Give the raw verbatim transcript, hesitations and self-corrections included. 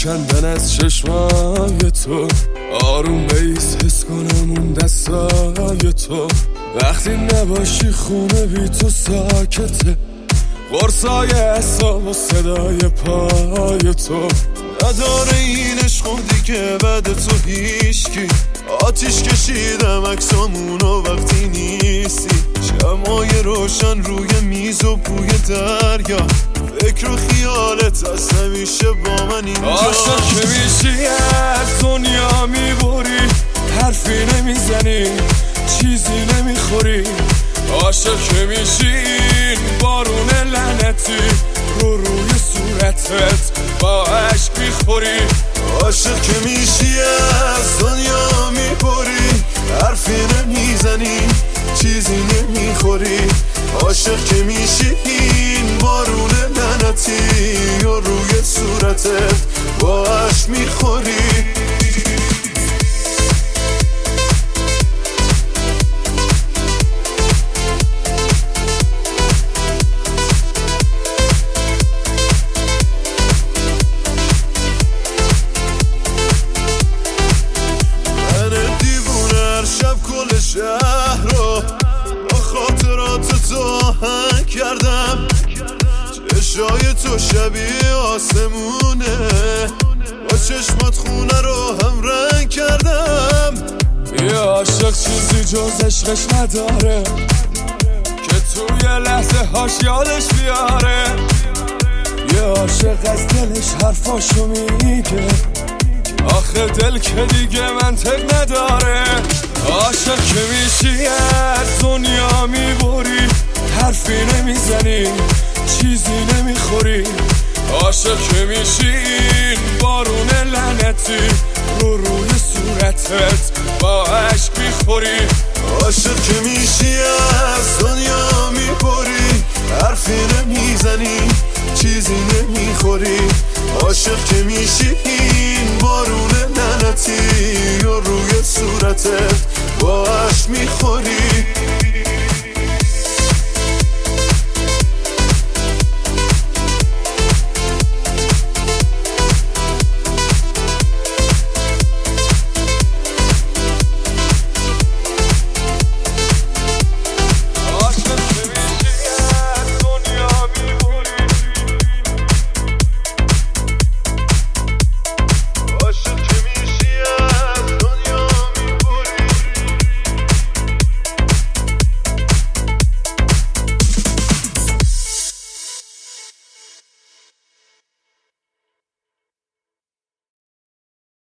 کندن از چشمای تو، آروم بیس حس کنم اون دستای تو. وقتی نباشی خونه بی تو ساکته، قرصای اعصاب و صدای پای تو. نداره این عشق دیگه بعد تو هیچکی. آتیش کشیدم عکسامونو وقتی نیستی، شمای روشن روی میز و بوی دریا. فکر و خیالت از همیشه با من اینجا. عاشق که میشی از دنیا میبری، حرفی نمیزنی چیزی نمیخوری. عاشق که میشی این بارون لعنتی رو روی صورتت با عشق میخوری. عاشق که میشی از دنیا میبری، حرفی نمیزنی چیزی نمیخوری. عاشق که میشی این بارون لعنتی رو روی صورتت با عشق میخوری. شهر رو با خاطرات تو آهنگ کردم، چشای تو شبیه آسمونه، با چشمات خونه رو هم رنگ کردم. یه عاشق چیزی جز عشقش نداره که توی لحظه هاش یادش بیاره. یه عاشق از دلش حرفاشو میگه، آخه دل که دیگه منطق نداره. عاشق که میشی از دنیا میبری، حرفی نمیزنی چیزی نمیخوری. عاشق که میشی این بارون لعنتی رو روی صورتت با عشق میخوری. عاشق که میشی از دنیا میبری، حرفی نمیزنی چیزی نمیخوری. عاشق که میشی این بارون لعنتی رو روی صورتت با عشق میخوری.